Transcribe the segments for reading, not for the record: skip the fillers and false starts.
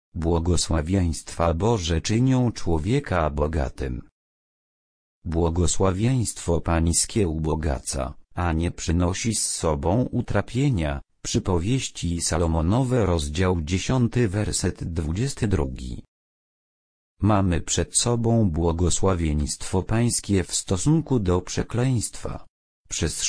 Błogosławieństwa Boże czynią człowieka bogatym. Błogosławieństwo Pańskie ubogaca, a nie przynosi z sobą utrapienia. Przypowieści Salomonowe, rozdział 10, werset 22. Mamy przed sobą błogosławieństwo Pańskie w stosunku do przekleństwa. Przez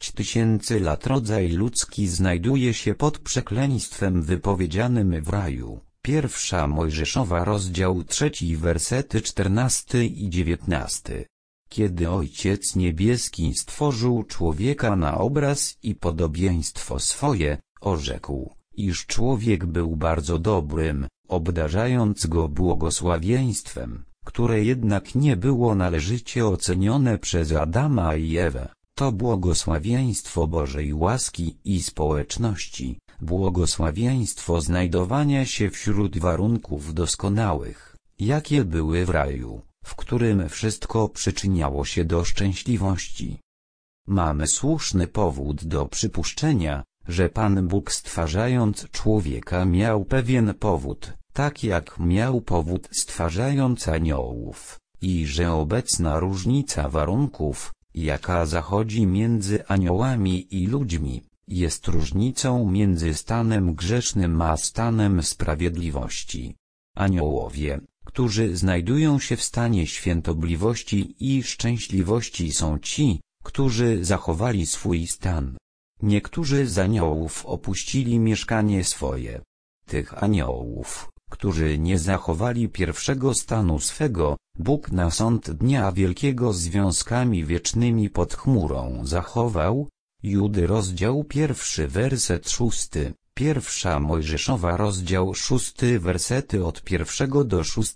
6000 lat rodzaj ludzki znajduje się pod przekleństwem wypowiedzianym w raju. Pierwsza Mojżeszowa, rozdział 3, wersety 14 i 19. Kiedy Ojciec Niebieski stworzył człowieka na obraz i podobieństwo swoje, orzekł, iż człowiek był bardzo dobrym, obdarzając go błogosławieństwem, które jednak nie było należycie ocenione przez Adama i Ewę. To błogosławieństwo Bożej łaski i społeczności, błogosławieństwo znajdowania się wśród warunków doskonałych, jakie były w raju, w którym wszystko przyczyniało się do szczęśliwości. Mamy słuszny powód do przypuszczenia, że Pan Bóg, stwarzając człowieka, miał pewien powód, tak jak miał powód stwarzając aniołów, i że obecna różnica warunków, jaka zachodzi między aniołami i ludźmi, jest różnicą między stanem grzesznym a stanem sprawiedliwości. Aniołowie, którzy znajdują się w stanie świętobliwości i szczęśliwości, są ci, którzy zachowali swój stan. Niektórzy z aniołów opuścili mieszkanie swoje. Tych aniołów, którzy nie zachowali pierwszego stanu swego, Bóg na sąd dnia wielkiego związkami wiecznymi pod chmurą zachował. Judy, rozdział 1, werset 6, pierwsza Mojżeszowa, rozdział 6, wersety od 1 do 6.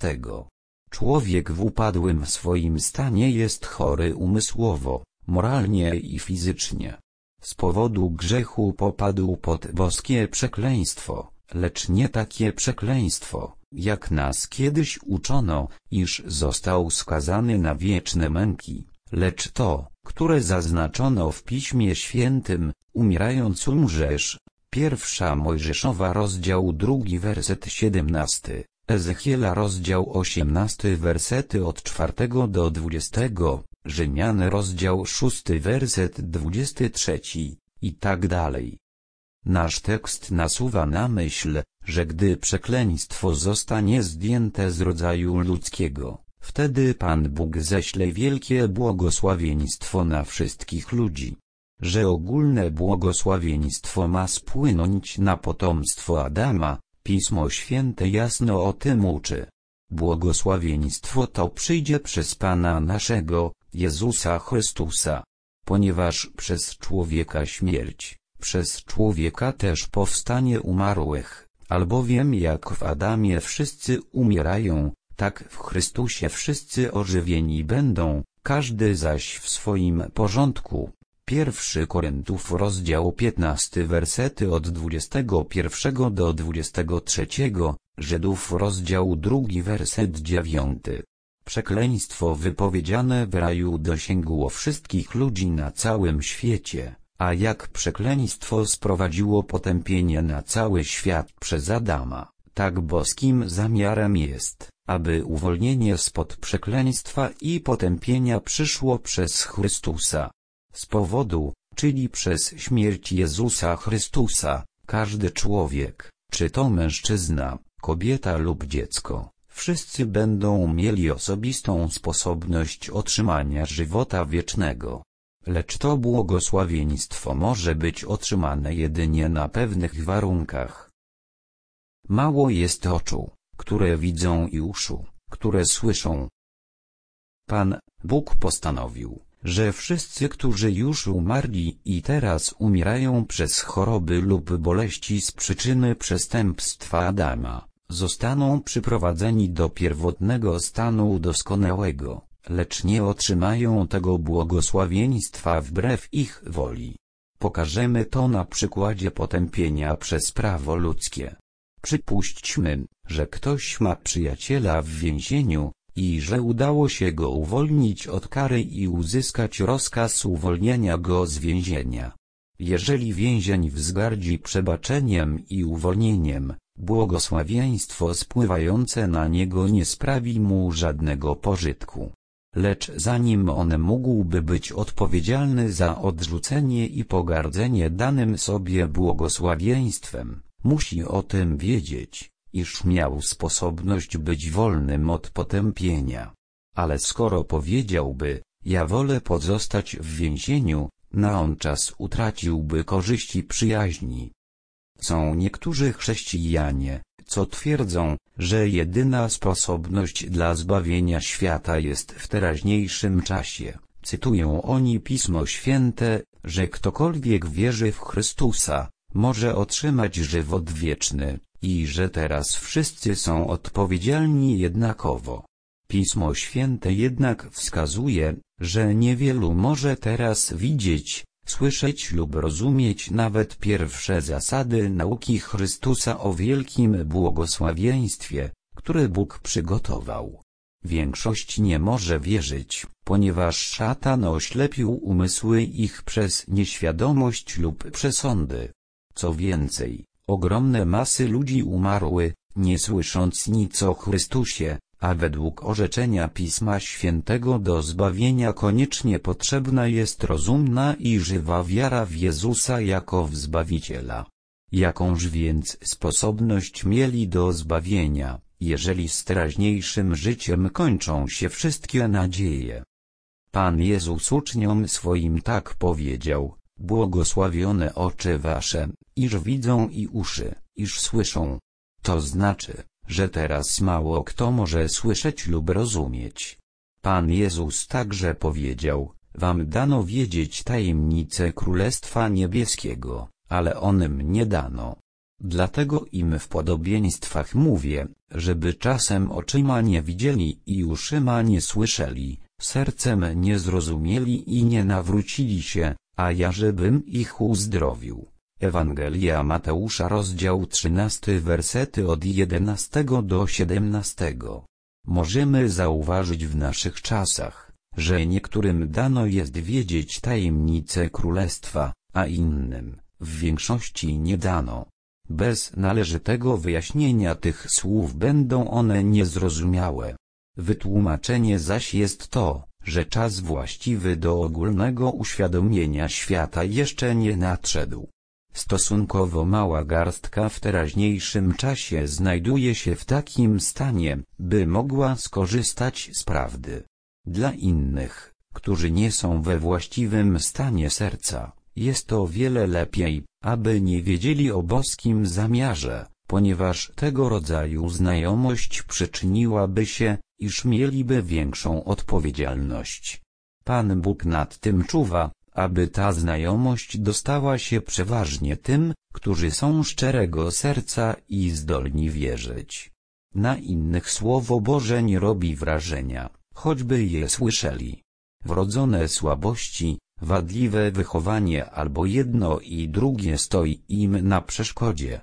Człowiek w upadłym swoim stanie jest chory umysłowo, moralnie i fizycznie. Z powodu grzechu popadł pod boskie przekleństwo, lecz nie takie przekleństwo, jak nas kiedyś uczono, iż został skazany na wieczne męki, lecz to, które zaznaczono w Piśmie Świętym: umierając umrzesz. Pierwsza Mojżeszowa, rozdział 2, werset 17, Ezechiela, rozdział 18, wersety od 4 do 20, Rzymian, rozdział 6, werset 23, i tak dalej. Nasz tekst nasuwa na myśl, że gdy przekleństwo zostanie zdjęte z rodzaju ludzkiego, wtedy Pan Bóg ześle wielkie błogosławieństwo na wszystkich ludzi. Że ogólne błogosławieństwo ma spłynąć na potomstwo Adama, Pismo Święte jasno o tym uczy. Błogosławieństwo to przyjdzie przez Pana naszego, Jezusa Chrystusa. Ponieważ przez człowieka śmierć, przez człowieka też powstanie umarłych, albowiem jak w Adamie wszyscy umierają, tak w Chrystusie wszyscy ożywieni będą, każdy zaś w swoim porządku. 1 Koryntiów, rozdział 15, wersety od 21 do 23, Żydów, rozdział 2, werset 9. Przekleństwo wypowiedziane w raju dosięgło wszystkich ludzi na całym świecie, a jak przekleństwo sprowadziło potępienie na cały świat przez Adama, tak boskim zamiarem jest, aby uwolnienie spod przekleństwa i potępienia przyszło przez Chrystusa. Z powodu, czyli przez śmierć Jezusa Chrystusa, każdy człowiek, czy to mężczyzna, kobieta lub dziecko, wszyscy będą mieli osobistą sposobność otrzymania żywota wiecznego. Lecz to błogosławieństwo może być otrzymane jedynie na pewnych warunkach. Mało jest oczu, które widzą, i uszu, które słyszą. Pan Bóg postanowił, że wszyscy, którzy już umarli i teraz umierają przez choroby lub boleści z przyczyny przestępstwa Adama, zostaną przyprowadzeni do pierwotnego stanu doskonałego, lecz nie otrzymają tego błogosławieństwa wbrew ich woli. Pokażemy to na przykładzie potępienia przez prawo ludzkie. Przypuśćmy, że ktoś ma przyjaciela w więzieniu i że udało się go uwolnić od kary i uzyskać rozkaz uwolnienia go z więzienia. Jeżeli więzień wzgardzi przebaczeniem i uwolnieniem, błogosławieństwo spływające na niego nie sprawi mu żadnego pożytku. Lecz zanim on mógłby być odpowiedzialny za odrzucenie i pogardzenie danym sobie błogosławieństwem, musi o tym wiedzieć, iż miał sposobność być wolnym od potępienia. Ale skoro powiedziałby: ja wolę pozostać w więzieniu, na on czas utraciłby korzyści przyjaźni. Są niektórzy chrześcijanie, co twierdzą, że jedyna sposobność dla zbawienia świata jest w teraźniejszym czasie. Cytują oni Pismo Święte, że ktokolwiek wierzy w Chrystusa, może otrzymać żywot wieczny, i że teraz wszyscy są odpowiedzialni jednakowo. Pismo Święte jednak wskazuje, że niewielu może teraz widzieć, słyszeć lub rozumieć nawet pierwsze zasady nauki Chrystusa o wielkim błogosławieństwie, które Bóg przygotował. Większość nie może wierzyć, ponieważ szatan oślepił umysły ich przez nieświadomość lub przesądy. Co więcej, ogromne masy ludzi umarły, nie słysząc nic o Chrystusie, a według orzeczenia Pisma Świętego do zbawienia koniecznie potrzebna jest rozumna i żywa wiara w Jezusa jako w Zbawiciela. Jakąż więc sposobność mieli do zbawienia, jeżeli z teraźniejszym życiem kończą się wszystkie nadzieje? Pan Jezus uczniom swoim tak powiedział: błogosławione oczy wasze, iż widzą, i uszy, iż słyszą. To znaczy, że teraz mało kto może słyszeć lub rozumieć. Pan Jezus także powiedział: wam dano wiedzieć tajemnice Królestwa Niebieskiego, ale onym nie dano. Dlatego im w podobieństwach mówię, żeby czasem oczyma nie widzieli i uszyma nie słyszeli, sercem nie zrozumieli i nie nawrócili się, a ja żebym ich uzdrowił. Ewangelia Mateusza, rozdział 13, wersety od 11 do 17. Możemy zauważyć w naszych czasach, że niektórym dano jest wiedzieć tajemnice królestwa, a innym, w większości nie dano. Bez należytego wyjaśnienia tych słów będą one niezrozumiałe. Wytłumaczenie zaś jest to, że czas właściwy do ogólnego uświadomienia świata jeszcze nie nadszedł. Stosunkowo mała garstka w teraźniejszym czasie znajduje się w takim stanie, by mogła skorzystać z prawdy. Dla innych, którzy nie są we właściwym stanie serca, jest o wiele lepiej, aby nie wiedzieli o boskim zamiarze, ponieważ tego rodzaju znajomość przyczyniłaby się, iż mieliby większą odpowiedzialność. Pan Bóg nad tym czuwa, aby ta znajomość dostała się przeważnie tym, którzy są szczerego serca i zdolni wierzyć. Na innych Słowo Boże nie robi wrażenia, choćby je słyszeli. Wrodzone słabości, wadliwe wychowanie albo jedno i drugie stoi im na przeszkodzie.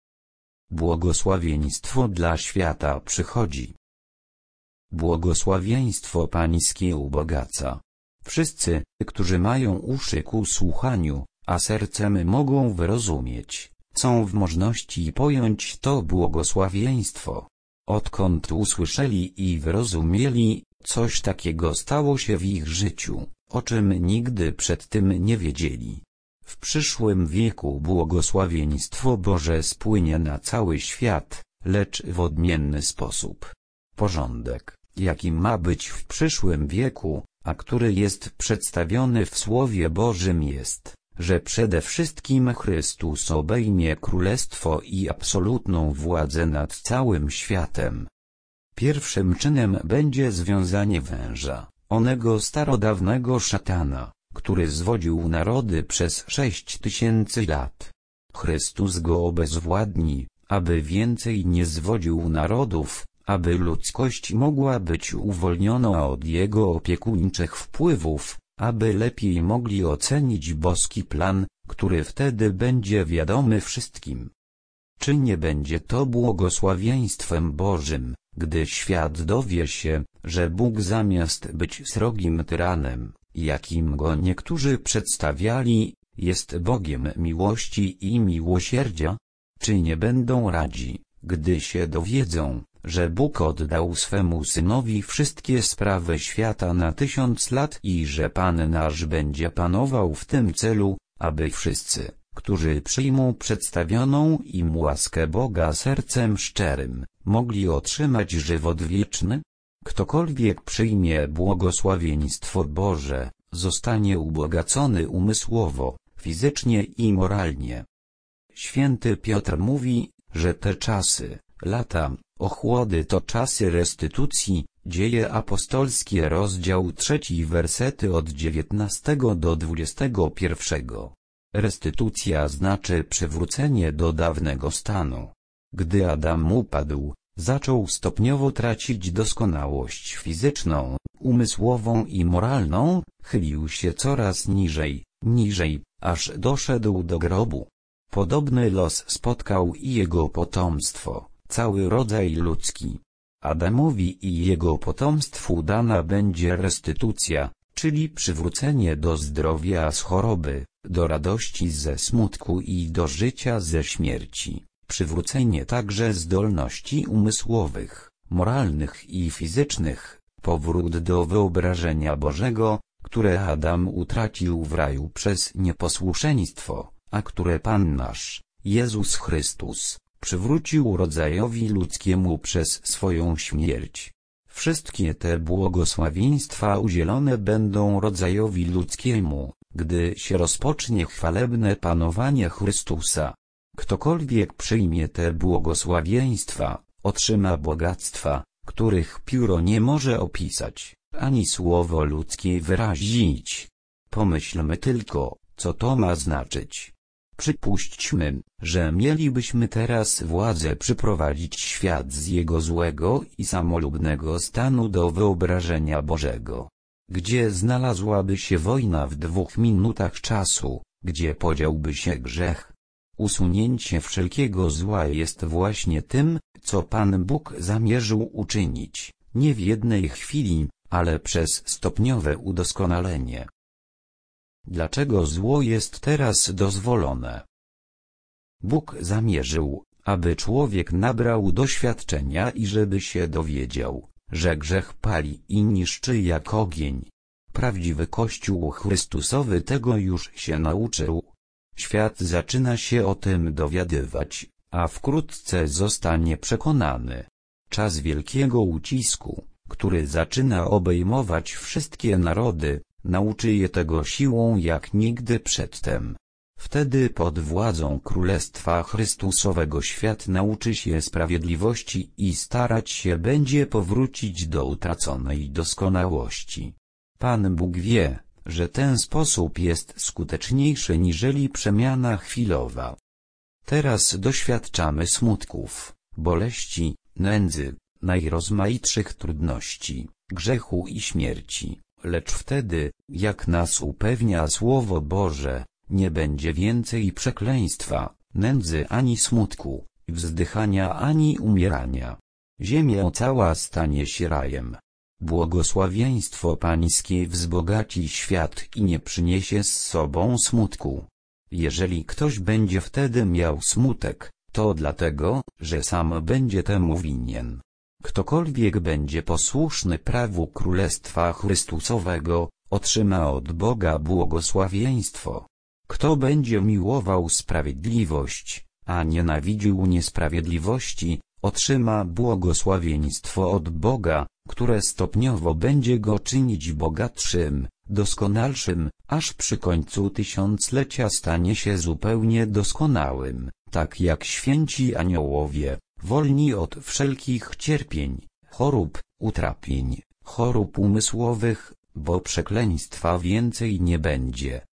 Błogosławieństwo dla świata przychodzi. Błogosławieństwo Pańskie ubogaca. Wszyscy, którzy mają uszy ku słuchaniu, a sercem mogą wyrozumieć, są w możności pojąć to błogosławieństwo. Odkąd usłyszeli i wyrozumieli, coś takiego stało się w ich życiu, o czym nigdy przed tym nie wiedzieli. W przyszłym wieku błogosławieństwo Boże spłynie na cały świat, lecz w odmienny sposób. Porządek, jaki ma być w przyszłym wieku, a który jest przedstawiony w Słowie Bożym, jest, że przede wszystkim Chrystus obejmie królestwo i absolutną władzę nad całym światem. Pierwszym czynem będzie związanie węża, onego starodawnego szatana, który zwodził narody przez 6000 lat. Chrystus go obezwładni, aby więcej nie zwodził narodów, aby ludzkość mogła być uwolniona od jego opiekuńczych wpływów, aby lepiej mogli ocenić boski plan, który wtedy będzie wiadomy wszystkim. Czy nie będzie to błogosławieństwem Bożym, gdy świat dowie się, że Bóg zamiast być srogim tyranem, jakim go niektórzy przedstawiali, jest Bogiem miłości i miłosierdzia? Czy nie będą radzi, gdy się dowiedzą, że Bóg oddał swemu Synowi wszystkie sprawy świata na 1000 lat i że Pan nasz będzie panował w tym celu, aby wszyscy, którzy przyjmą przedstawioną im łaskę Boga sercem szczerym, mogli otrzymać żywot wieczny? Ktokolwiek przyjmie błogosławieństwo Boże, zostanie ubogacony umysłowo, fizycznie i moralnie. Święty Piotr mówi, że te czasy, lata, ochłody to czasy restytucji. Dzieje apostolskie rozdział 3 wersety od 19 do 21. Restytucja znaczy przywrócenie do dawnego stanu. Gdy Adam upadł, zaczął stopniowo tracić doskonałość fizyczną, umysłową i moralną, chylił się coraz niżej, aż doszedł do grobu. Podobny los spotkał i jego potomstwo, cały rodzaj ludzki. Adamowi i jego potomstwu dana będzie restytucja, czyli przywrócenie do zdrowia z choroby, do radości ze smutku i do życia ze śmierci, przywrócenie także zdolności umysłowych, moralnych i fizycznych, powrót do wyobrażenia Bożego, które Adam utracił w raju przez nieposłuszeństwo, a które Pan nasz, Jezus Chrystus, przywrócił rodzajowi ludzkiemu przez swoją śmierć. Wszystkie te błogosławieństwa udzielone będą rodzajowi ludzkiemu, gdy się rozpocznie chwalebne panowanie Chrystusa. Ktokolwiek przyjmie te błogosławieństwa, otrzyma bogactwa, których pióro nie może opisać, ani słowo ludzkie wyrazić. Pomyślmy tylko, co to ma znaczyć. Przypuśćmy, że mielibyśmy teraz władzę przyprowadzić świat z jego złego i samolubnego stanu do wyobrażenia Bożego. Gdzie znalazłaby się wojna w 2 minutach czasu, gdzie podziałby się grzech. Usunięcie wszelkiego zła jest właśnie tym, co Pan Bóg zamierzył uczynić, nie w jednej chwili, ale przez stopniowe udoskonalenie. Dlaczego zło jest teraz dozwolone? Bóg zamierzył, aby człowiek nabrał doświadczenia i żeby się dowiedział, że grzech pali i niszczy jak ogień. Prawdziwy Kościół Chrystusowy tego już się nauczył. Świat zaczyna się o tym dowiadywać, a wkrótce zostanie przekonany. Czas wielkiego ucisku, który zaczyna obejmować wszystkie narody, nauczy je tego siłą jak nigdy przedtem. Wtedy pod władzą Królestwa Chrystusowego świat nauczy się sprawiedliwości i starać się będzie powrócić do utraconej doskonałości. Pan Bóg wie, że ten sposób jest skuteczniejszy niżeli przemiana chwilowa. Teraz doświadczamy smutków, boleści, nędzy, najrozmaitszych trudności, grzechu i śmierci, lecz wtedy, jak nas upewnia Słowo Boże, nie będzie więcej przekleństwa, nędzy ani smutku, wzdychania ani umierania. Ziemia cała stanie się rajem. Błogosławieństwo Pańskie wzbogaci świat i nie przyniesie z sobą smutku. Jeżeli ktoś będzie wtedy miał smutek, to dlatego, że sam będzie temu winien. Ktokolwiek będzie posłuszny prawu Królestwa Chrystusowego, otrzyma od Boga błogosławieństwo. Kto będzie miłował sprawiedliwość, a nienawidził niesprawiedliwości, otrzyma błogosławieństwo od Boga, które stopniowo będzie go czynić bogatszym, doskonalszym, aż przy końcu tysiąclecia stanie się zupełnie doskonałym, tak jak święci aniołowie, wolni od wszelkich cierpień, chorób, utrapień, chorób umysłowych, bo przekleństwa więcej nie będzie.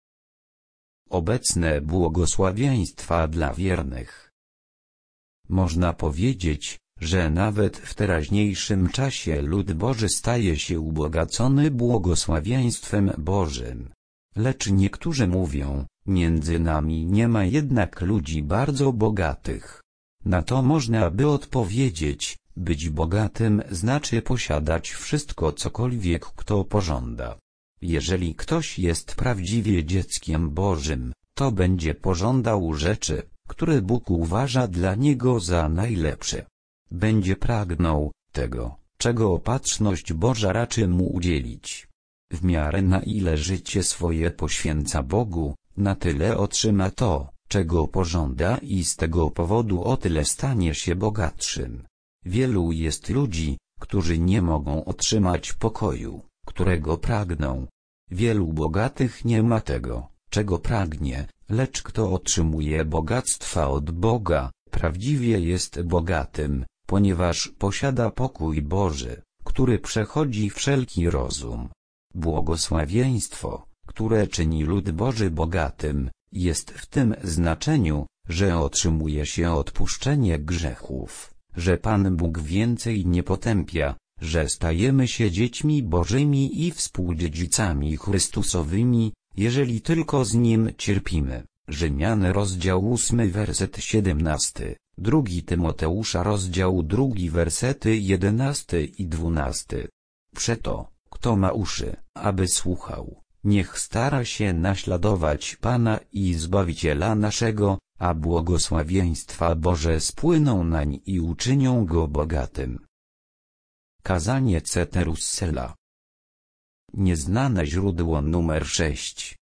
Obecne błogosławieństwa dla wiernych. Można powiedzieć, że nawet w teraźniejszym czasie lud Boży staje się ubogacony błogosławieństwem Bożym. Lecz niektórzy mówią, między nami nie ma jednak ludzi bardzo bogatych. Na to można by odpowiedzieć, być bogatym znaczy posiadać wszystko cokolwiek kto pożąda. Jeżeli ktoś jest prawdziwie dzieckiem Bożym, to będzie pożądał rzeczy, które Bóg uważa dla niego za najlepsze. Będzie pragnął tego, czego Opatrzność Boża raczy mu udzielić. W miarę na ile życie swoje poświęca Bogu, na tyle otrzyma to, czego pożąda i z tego powodu o tyle stanie się bogatszym. Wielu jest ludzi, którzy nie mogą otrzymać pokoju, którego pragną. Wielu bogatych nie ma tego, czego pragnie, lecz kto otrzymuje bogactwa od Boga, prawdziwie jest bogatym, ponieważ posiada pokój Boży, który przechodzi wszelki rozum. Błogosławieństwo, które czyni lud Boży bogatym, jest w tym znaczeniu, że otrzymuje się odpuszczenie grzechów, że Pan Bóg więcej nie potępia, że stajemy się dziećmi Bożymi i współdziedzicami Chrystusowymi, jeżeli tylko z Nim cierpimy. Rzymian rozdział 8 werset 17, 2 Tymoteusza rozdział 2 wersety 11 i 12. Przeto, kto ma uszy, aby słuchał, niech stara się naśladować Pana i Zbawiciela naszego, a błogosławieństwa Boże spłyną nań i uczynią go bogatym. Kazanie C. T. Russella. Nieznane źródło numer 6.